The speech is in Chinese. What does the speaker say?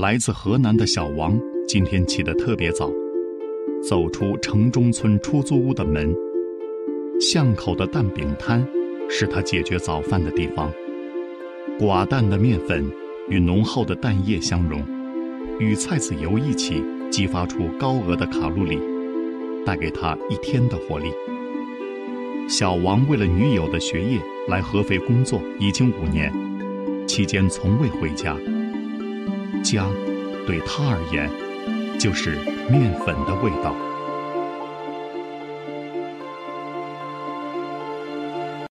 来自河南的小王今天起得特别早，走出城中村出租屋的门，巷口的蛋饼摊是他解决早饭的地方。寡淡的面粉与浓厚的蛋液相融，与菜籽油一起激发出高额的卡路里，带给他一天的活力。小王为了女友的学业来合肥工作已经5年，期间从未回家。家对他而言就是面粉的味道。